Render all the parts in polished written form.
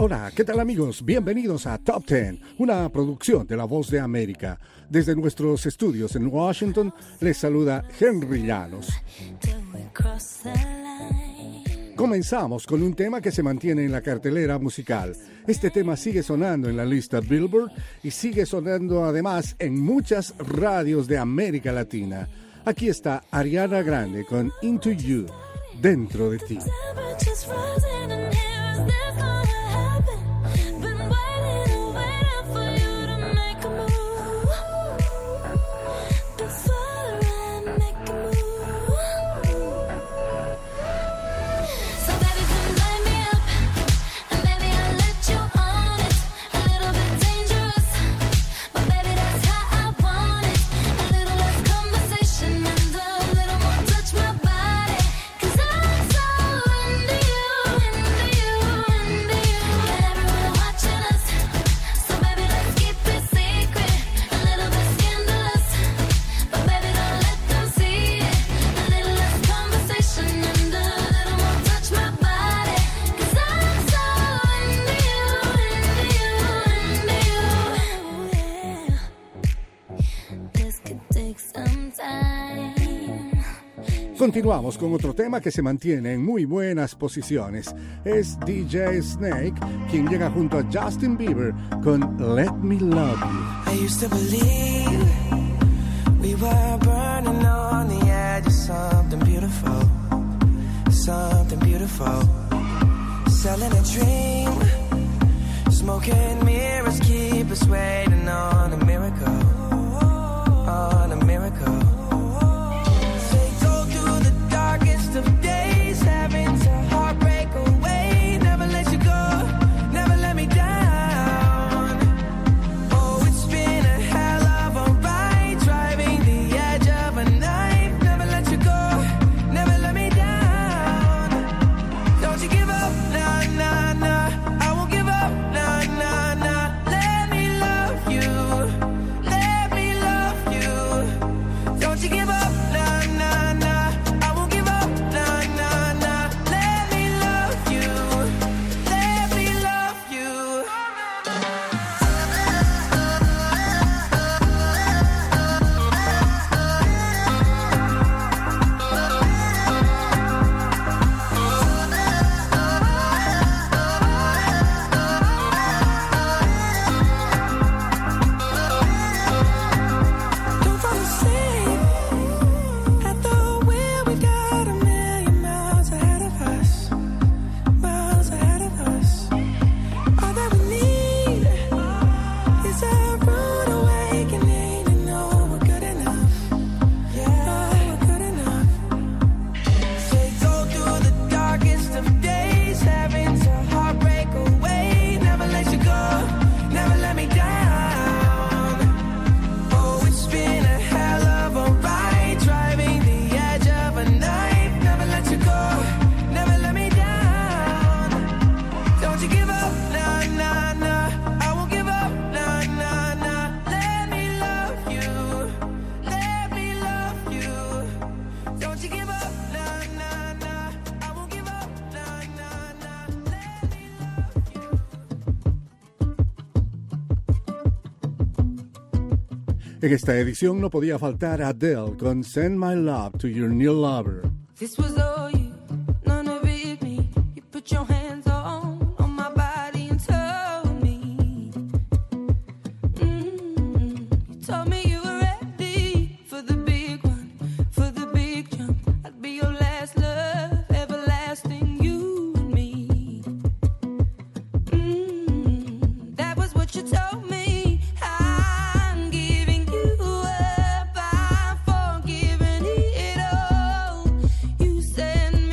Hola, ¿qué tal amigos? Bienvenidos a Top 10, una producción de La Voz de América. Desde nuestros estudios en Washington, les saluda Henry Llanos. Comenzamos con un tema que se mantiene en la cartelera musical. Este tema sigue sonando en la lista Billboard y sigue sonando además en muchas radios de América Latina. Aquí está Ariana Grande con Into You, Dentro de Ti. Continuamos con otro tema que se mantiene en muy buenas posiciones. Es DJ Snake quien llega junto a Justin Bieber con Let Me Love You. I used to believe we were burning on the edge of something beautiful, something beautiful. Selling a dream, smoking mirrors keep us waiting on a miracle, on a miracle. Of days having to heartbreak away, never let you go, never let me down. Oh, it's been a hell of a ride, driving the edge of a knife, never let you go, never let me down. Don't you give up, nah, nah, nah, I won't give up, nah, nah, nah. Let me love you, let me love you. Don't you give up, nah, nah, nah. En esta edición no podía faltar Adele con Send My Love to Your New Lover. This was all you, none of it me. You put your hands on my body and told me. You told me you were ready for the big one, for the big jump. I'd be your last love, everlasting, you and me. That was what you told me. Said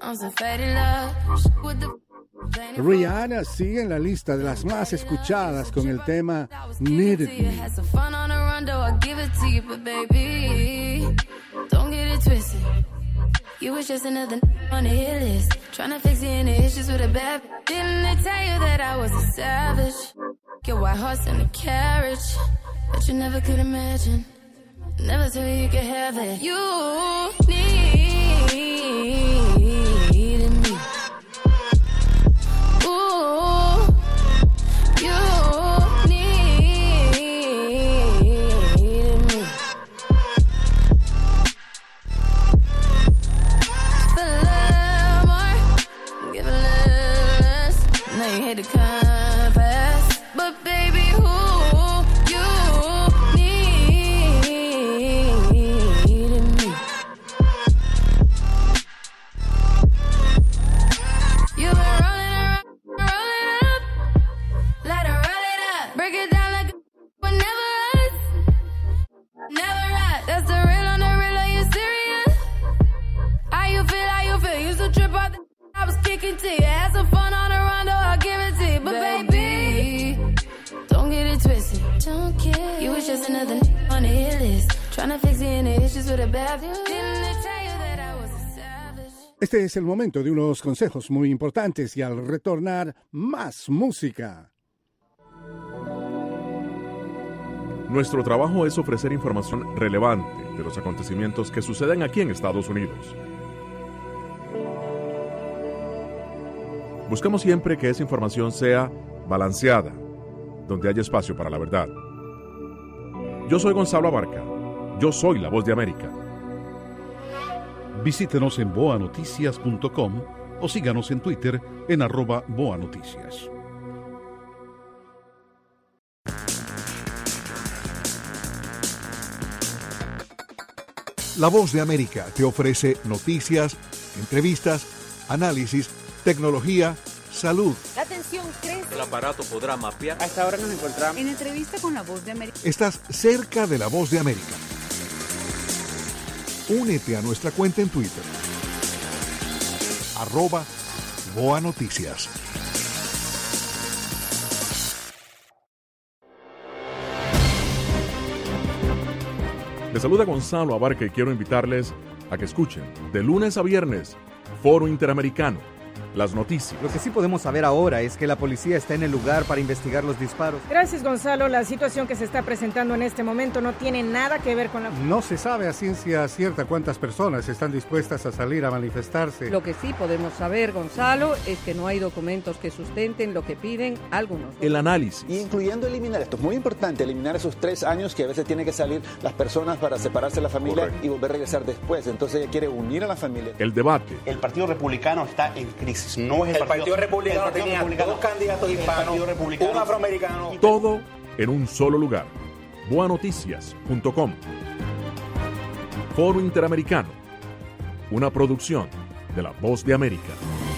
on some faded love. With the Rihanna sigue en la lista de las más escuchadas con el tema Needed Me. Had some fun on the run, though I give it to you, but baby, don't get it twisted. You was just another on the hit list, trying to fix any issues with a bad. Didn't they tell you that I was a savage? Your white horse and a carriage, but you never could imagine. Never thought you could have it. You needed me. Ooh, you needed me. For love more, give a little less. Now you hate to confess, but baby, who you needed me. You've been rolling around, rolling up, let her roll it up, break it down like but never us, never right. That's the real on the real. Are you serious? How you feel? How you feel? Used to trip out the I was kicking to you. Had some fun on the run, though I'll give it to you. But baby, don't get it twisted. Don't care. You was just another on the hit list, trying to fix any issues with a bad. Didn't they tell you that I was a savage? Este es el momento de unos consejos muy importantes y al retornar, más música. Nuestro trabajo es ofrecer información relevante de los acontecimientos que suceden aquí en Estados Unidos. Buscamos siempre que esa información sea balanceada, donde haya espacio para la verdad. Yo soy Gonzalo Abarca. Yo soy la Voz de América. Visítenos en boanoticias.com o síganos en Twitter en @boanoticias. La Voz de América te ofrece noticias, entrevistas, análisis, tecnología, salud. La tensión crece. El aparato podrá mapear. A esta hora nos encontramos En entrevista con La Voz de América. Estás cerca de La Voz de América. Únete a nuestra cuenta en Twitter. @boanoticias. Les saluda Gonzalo Abarca y quiero invitarles a que escuchen de lunes a viernes Foro Interamericano, las noticias. Lo que sí podemos saber ahora es que la policía está en el lugar para investigar los disparos. Gracias, Gonzalo. La situación que se está presentando en este momento no tiene nada que ver con la... No se sabe a ciencia cierta cuántas personas están dispuestas a salir a manifestarse. Lo que sí podemos saber, Gonzalo, es que no hay documentos que sustenten lo que piden algunos. El análisis. Incluyendo eliminar, esto es muy importante, eliminar esos 3 años que a veces tienen que salir las personas para separarse de la familia. Correcto. Y volver a regresar después. Entonces ella quiere unir a la familia. El debate. El Partido Republicano está en crisis. No es el Partido Republicano tenía 2 candidatos hispanos, un afroamericano. Todo en un solo lugar. boanoticias.com. Foro Interamericano. Una producción de La Voz de América.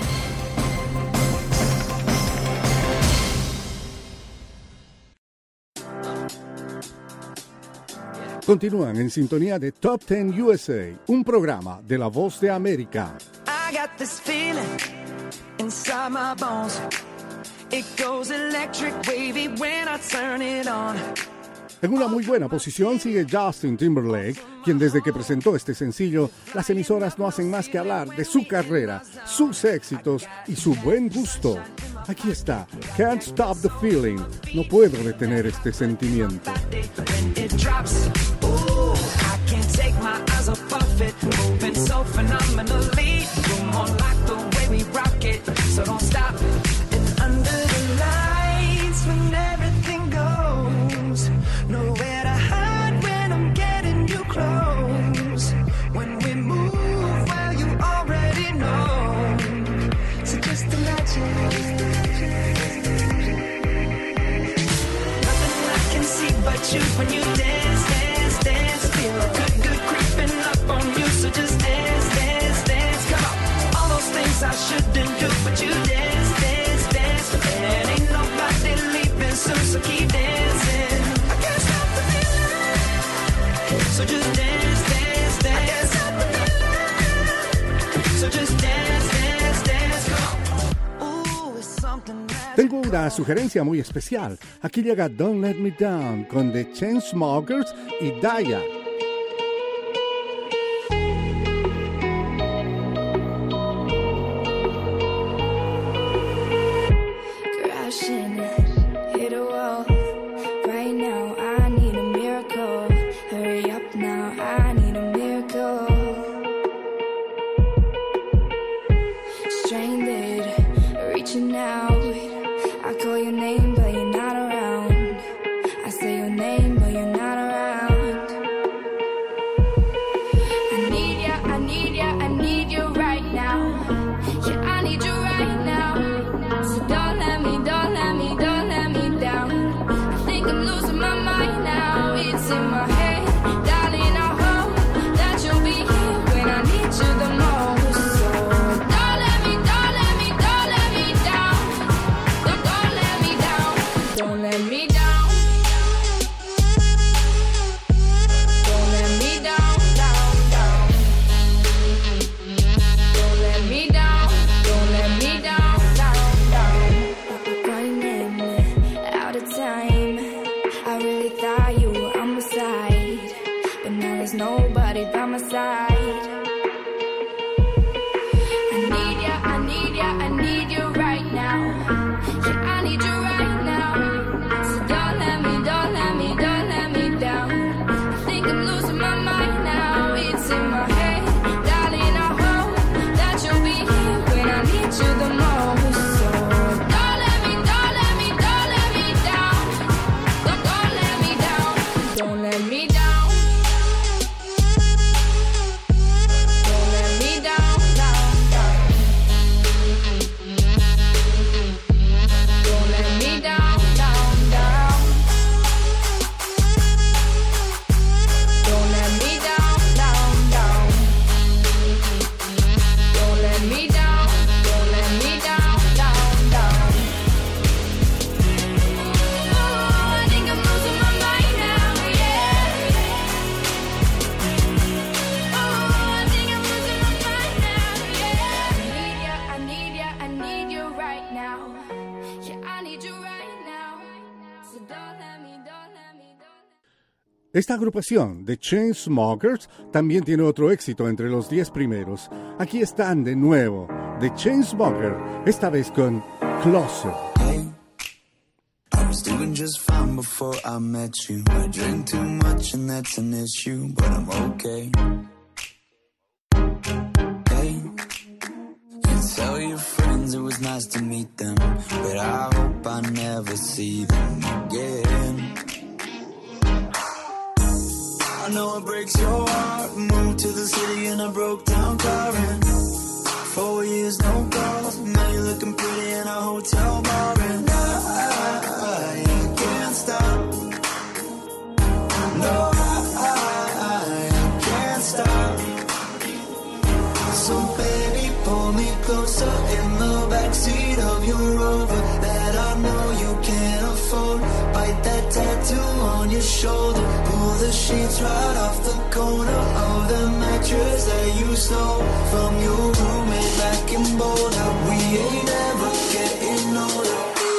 Continúan en sintonía de Top 10 USA, un programa de La Voz de América. I got this feeling inside my bones. It goes electric wavy when I turn it on. En una muy buena posición sigue Justin Timberlake, quien desde que presentó este sencillo, las emisoras no hacen más que hablar de su carrera, sus éxitos y su buen gusto. Aquí está, Can't Stop the Feeling, no puedo detener este sentimiento. It drops. Ooh, I can't take my eyes off of it. Moving so phenomenally. You're more like the way we rock it. So don't stop. And under the lights when everything goes. Nowhere to hide when I'm getting you close. When we move, well, you already know. So just imagine. Nothing I can see but you when you dance, dance, dance. Feel good, good creeping up on you. So just dance, dance, dance. Come on. All those things I shouldn't do, but you dance, dance. Tengo una sugerencia muy especial. Aquí llega Don't Let Me Down con The Chainsmokers y Daya. Crashing, hit a wall. Right now, I need a miracle. Hurry up now, I need a miracle. Stranded, reaching out. I call your name, but you're not around. I say your name, but you're not around. I need ya, I need ya, I need you right now. Yeah, I need you right now. So don't let me down. I think I'm losing my mind now. It's in my head, darling. I hope that you'll be here when I need you the most. So don't let me down. Don't let me down. Don't let me down. Don't let me down. Don't let me down. Don't let me down. Don't let me down. Running out of time. I really thought you were on my side, but now there's nobody by my side. I need ya, I need ya, I need you right now. Yeah, I need you right now. So don't let me down. I think I'm losing my mind now. It's in my head, darling. I hope that you'll be here when I need you the most. So don't let me down. Don't let me down. Don't let me down. Don't let me down. Don't let me down. Don't let me down. Don't let me down. Don't let me down. Oh, I think I'm losing my mind now, yeah. Oh, I think I'm losing my mind now, yeah. I need ya, I need you right now. Yeah, I need you right now. So don't let me. Esta agrupación, The Chainsmokers, también tiene otro éxito entre los 10 primeros. Aquí están de nuevo, The Chainsmokers, esta vez con Closer. I was doing just fine before I met you. I drink too much and that's an issue, but I'm okay. Hey, you tell your friends it was nice to meet them, but I hope I never see them again. I know it breaks your heart. Moved to the city in a broke down car and 4 years no calls. Now you're looking pretty in a hotel bar and I can't stop. No, I can't stop. So baby, pull me closer in the backseat of your Rover that I know you can't afford. Bite that tattoo on your shoulder. Pull the sheets right off the corner of the mattress that you stole from your roommate back in Boulder. We ain't ever getting older.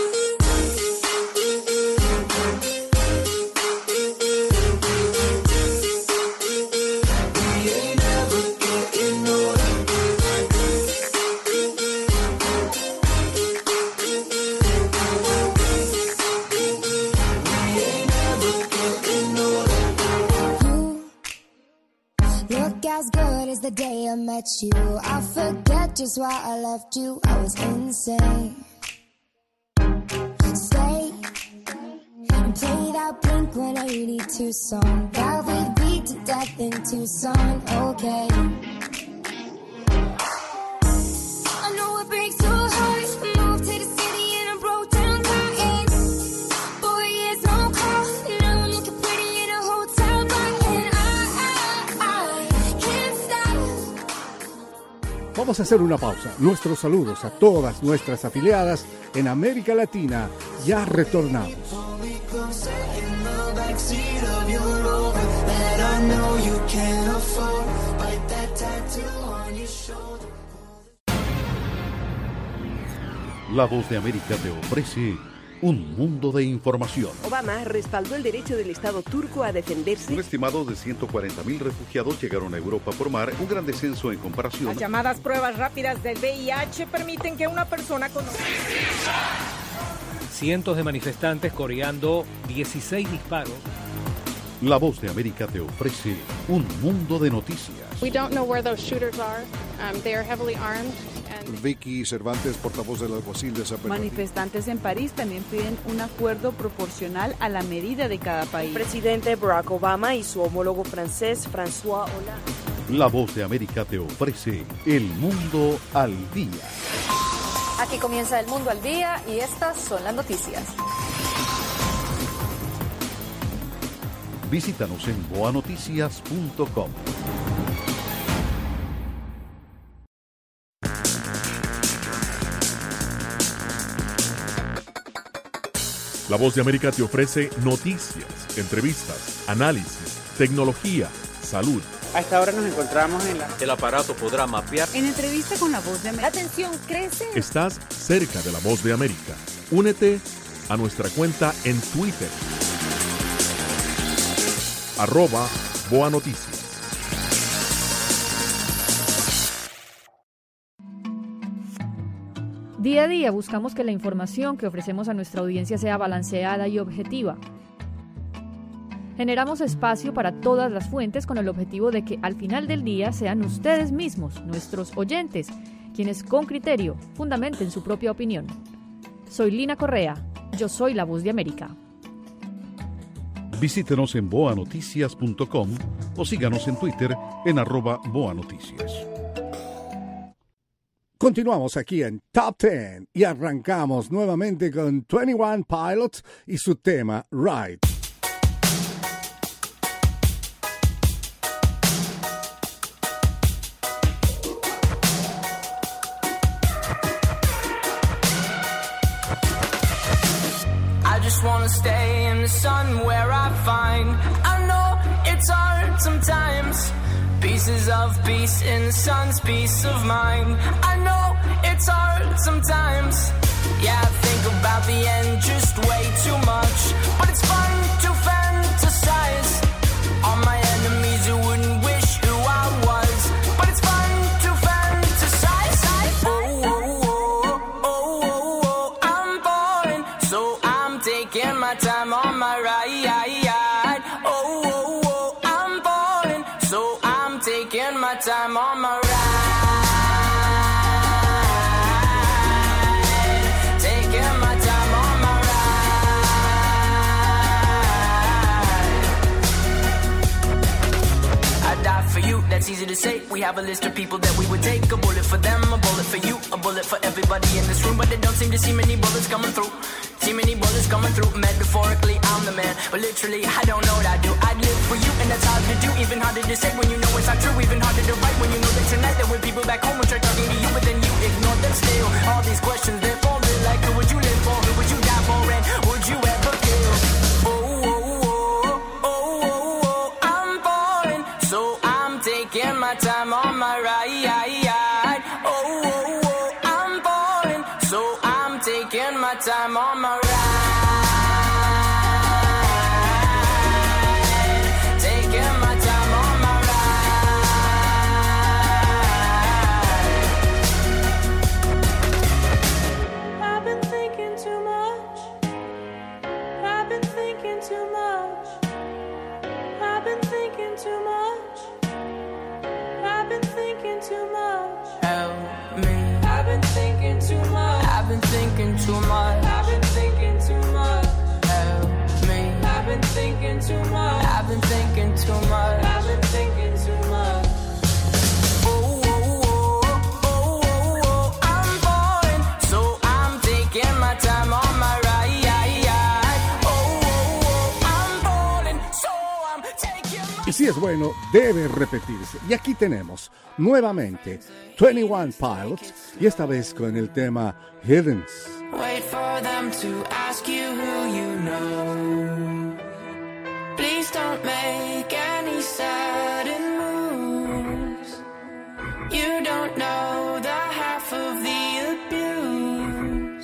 As good as the day I met you, I forget just why I left you. I was insane. Stay and play that Blink-182 song that we beat to death in Tucson. Okay. I know it breaks your heart. Moved to the city and I broke down crying. 4 years no call. Now I'm looking pretty in a hotel bar and I can't stop. Vamos a hacer una pausa. Nuestros saludos a todas nuestras afiliadas en América Latina. Ya retornamos. La Voz de América te ofrece un mundo de información. Obama respaldó el derecho del Estado turco a defenderse. Un estimado de 140.000 refugiados llegaron a Europa por mar, un gran descenso en comparación. Las llamadas pruebas rápidas del VIH permiten que una persona conozca. Cientos de manifestantes coreando 16 disparos. La Voz de América te ofrece un mundo de noticias. We don't know where those shooters are. They are heavily armed. Vicky Cervantes, portavoz del alguacil de San Bernardino. Manifestantes en París también piden un acuerdo proporcional a la medida de cada país. El presidente Barack Obama y su homólogo francés François Hollande. La Voz de América te ofrece el mundo al día. Aquí comienza el mundo al día y estas son las noticias. Visítanos en boanoticias.com. La Voz de América te ofrece noticias, entrevistas, análisis, tecnología, salud. A esta hora nos encontramos en la... El aparato podrá mapear. En entrevista con La Voz de América. La tensión crece. Estás cerca de La Voz de América. Únete a nuestra cuenta en Twitter. @BoaNoticias. Día a día buscamos que la información que ofrecemos a nuestra audiencia sea balanceada y objetiva. Generamos espacio para todas las fuentes con el objetivo de que al final del día sean ustedes mismos, nuestros oyentes, quienes con criterio fundamenten su propia opinión. Soy Lina Correa, yo soy La Voz de América. Visítenos en boanoticias.com o síganos en Twitter en @boanoticias. Continuamos aquí en Top 10 y arrancamos nuevamente con 21 Pilots y su tema Ride. I just wanna stay in the sun where I find. I know it's hard sometimes. Pieces of peace in the sun's peace of mind. I know it's hard sometimes. Yeah, I think about the end just way too much. But it's fun to fantasize. All my enemies who wouldn't wish who I was. But it's fun to fantasize. Oh, oh, oh, oh, oh, oh, I'm falling. So I'm taking my time on my ride. Oh, oh, oh, I'm falling. So I'm taking my time on my ride. Taking my time on my ride. I die for you, that's easy to say. We have a list of people that we would take. A bullet for them, a bullet for you, a bullet for everybody in this room. But they don't seem to see many bullets coming through. See many bullets coming through. Metaphorically, I'm the man, but literally, I don't know what I do. I'd live for you, and that's hard to do. Even harder to say when you know it's not true. Even harder to write when you know that tonight there were people back home who try talking to you, but then you ignore them still. All these questions, they're falling like, who would you live for? Who would you die for? And would you ever kill? Oh, oh, oh, oh, oh, oh, I'm falling, so I'm taking my time on my ride. Oh, oh, oh, I'm falling, so I'm taking my time on my ride. Taking my time on my ride. I've been thinking too much. I've been thinking too much. I've been thinking too much. I've been thinking too much. Help me. I've been thinking too much. I've been thinking too much. I've been thinking too much. Help me. I've been thinking too much. I've been thinking too much. I've been thinking too much. Oh, oh, oh, oh, oh, oh, I'm falling, so I'm taking my time on my ride. Oh, oh, oh, I'm falling, so I'm taking my... Y si es bueno, debe repetirse. Y aquí tenemos nuevamente 21 Pilots y esta vez con el tema Hiddens. Wait for them to ask you who you know. Please don't make any sudden moves. You don't know the half of the abuse.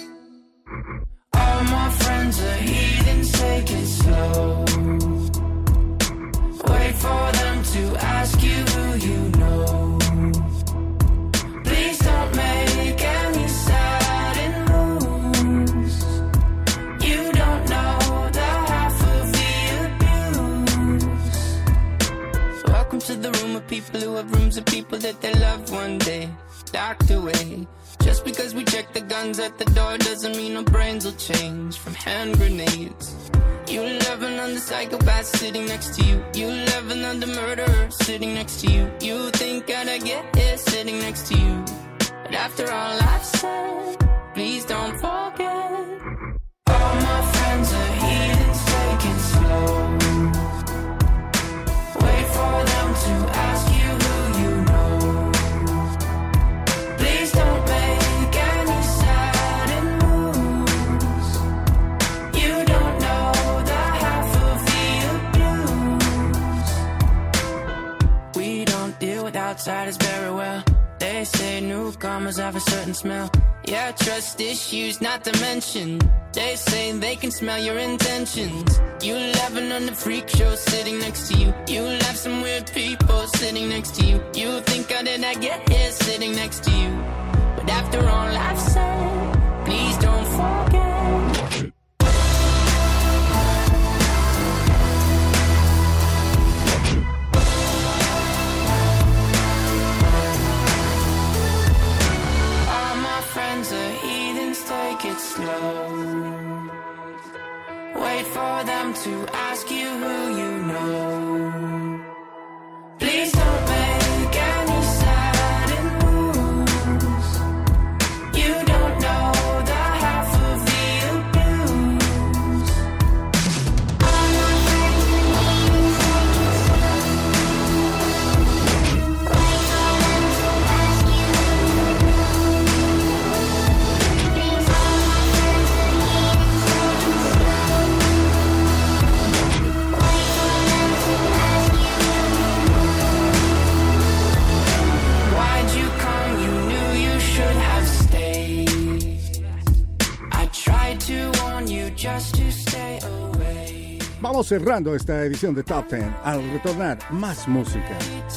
one day, docked away. Just because we check the guns at the door doesn't mean our brains will change from hand grenades. You laughing on the psychopath sitting next to you. You laughing on the murderer sitting next to you. You think I'd get here sitting next to you. But after all I've said, please don't forget. All my friends are heathens, take it slow. Wait for them to ask you who you know. Please don't make any sudden moves. You don't know the half of the abuse. We don't deal with outsiders very well. They say newcomers have a certain smell. Yeah, trust issues not to mention. They say they can smell your intentions. You laughing on the freak show sitting next to you. You laugh some weird people sitting next to you. You think I did not get here sitting next to you. But after all I've said, please don't forget. Take it slow. Wait for them to ask you who you know. Please don't make any sudden moves. You don't know the half of the abuse. All my friends wait for them to ask you who you Vamos cerrando esta edición de Top 10. Al retornar, más música.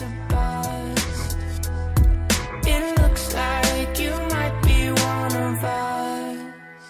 It looks like you might be one of us.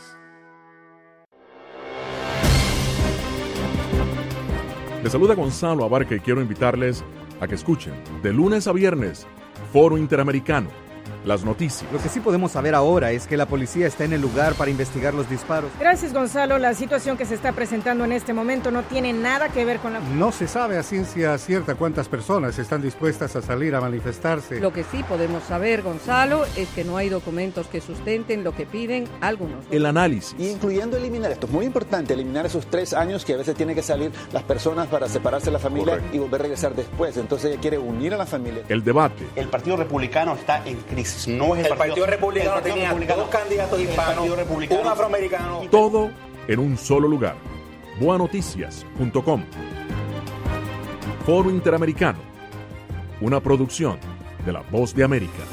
Les saluda Gonzalo Abarca y quiero invitarles a que escuchen de lunes a viernes Foro Interamericano, las noticias. Lo que sí podemos saber ahora es que la policía está en el lugar para investigar los disparos. Gracias, Gonzalo. La situación que se está presentando en este momento no tiene nada que ver con la... No se sabe a ciencia cierta cuántas personas están dispuestas a salir a manifestarse. Lo que sí podemos saber, Gonzalo, es que no hay documentos que sustenten lo que piden algunos. El análisis. Incluyendo eliminar, esto es muy importante, eliminar esos 3 años que a veces tienen que salir las personas para separarse de la familia. Correcto. Y volver a regresar después. Entonces ella quiere unir a la familia. El debate. El Partido Republicano está en crisis. No es el Partido Republicano tenía 2 candidatos hispanos, un afroamericano. Todo en un solo lugar. Boanoticias.com. Foro Interamericano. Una producción de La Voz de América.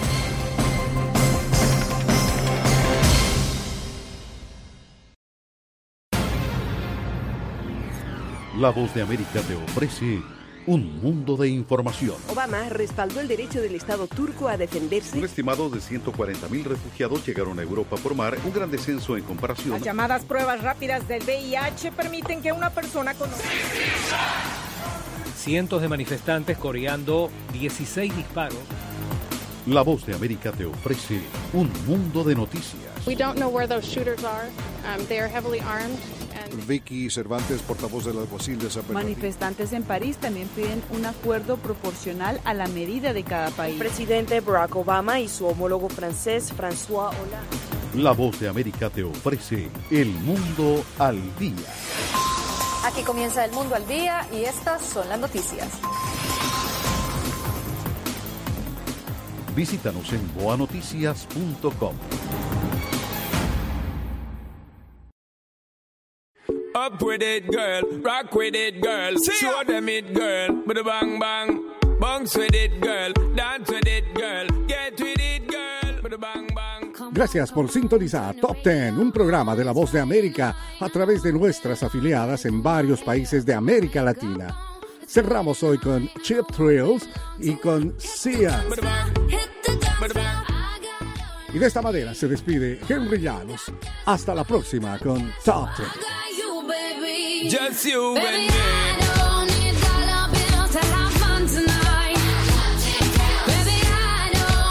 La Voz de América te ofrece un mundo de información. Obama respaldó el derecho del Estado turco a defenderse. Un estimado de 140.000 refugiados llegaron a Europa por mar, un gran descenso en comparación. Las llamadas pruebas rápidas del VIH permiten que una persona conozca. Cientos de manifestantes coreando 16 disparos. La Voz de América te ofrece un mundo de noticias. We don't know where those shooters are. They are heavily armed. Vicky Cervantes, portavoz del alguacil de San Bernardino. Manifestantes en París también piden un acuerdo proporcional a la medida de cada país. El presidente Barack Obama y su homólogo francés François Hollande. La Voz de América te ofrece El Mundo al Día. Aquí comienza El Mundo al Día y estas son las noticias. Visítanos en boanoticias.com. Up with it, girl. Rock with it, girl. Show them it, girl. With a bang bang. Bounce with it, girl. Dance with it, girl. Get with it, girl. With a bang bang. Gracias por sintonizar Top 10, un programa de La Voz de América a través de nuestras afiliadas en varios países de América Latina. Cerramos hoy con Cheap Thrills y con Sia. Y de esta manera se despide Henry Llanos. Hasta la próxima con Top 10. Just you Baby, and me. I don't need dollar bills to have fun tonight. Baby, I don't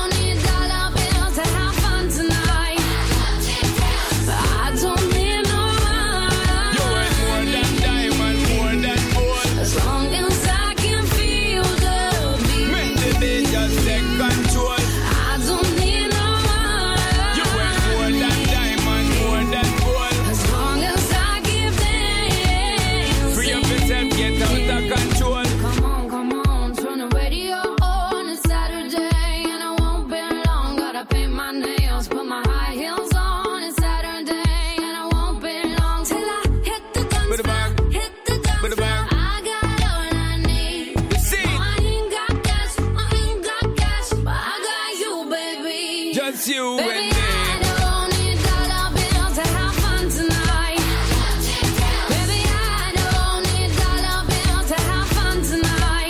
just you Baby, and me. I don't need dollar bills to have fun tonight. Baby, I don't need dollar bills to have fun tonight.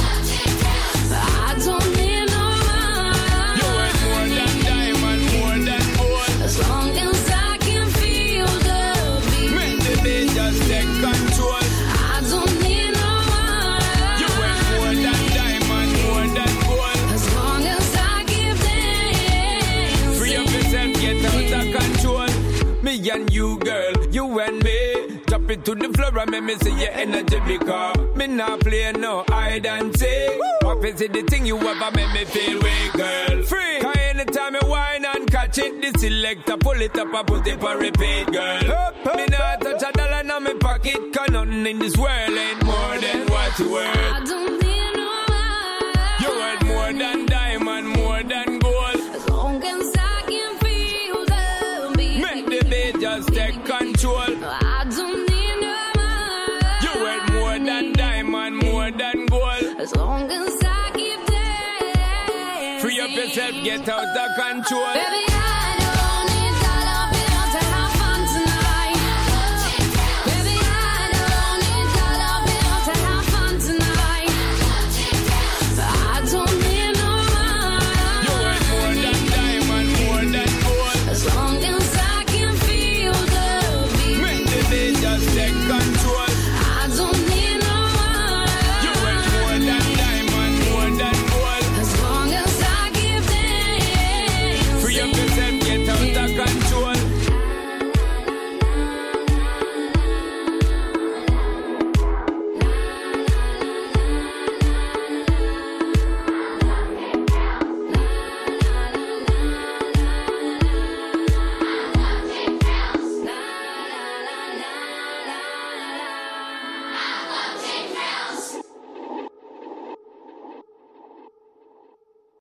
I don't need no money. You worth more than diamond, more than gold. As long as I can feel the beat. Make the beat just take control. I don't need no money. You worth more than diamond, more than gold. As long as I give them. Free up yourself, get out of control. Me and you, girl, you and me. Drop it to the floor and make me see your energy because me not play no hide and seek. What is it the thing you ever make me feel way, girl? Free. Cause anytime you whine and catch it, the selector pull it up and put it for repeat, girl. Me not touch a dollar in my pocket, cause nothing in this world ain't more than what you worth. I don't need no money. You worth more than diamond, more than gold. As long as I can feel the beat. Make the beat just take control. I don't need no money. You worth more than diamond, more than gold. As long as I keep dancing. Free up yourself, get out of control. Baby,